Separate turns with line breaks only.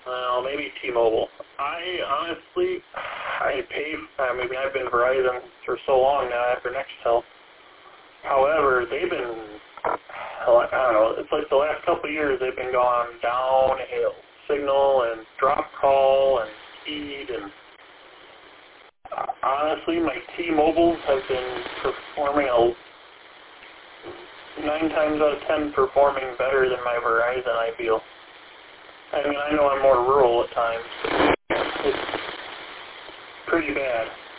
Well, maybe T-Mobile. I mean, I've been Verizon for so long now after Nextel. However, they've been, I don't know, it's like the last couple of years they've been going downhill. Signal and drop call and speed, and honestly, my T-Mobiles have been performing 9 times out of 10 performing better than my Verizon, I feel. I mean, I know I'm more rural at times, but it's pretty bad.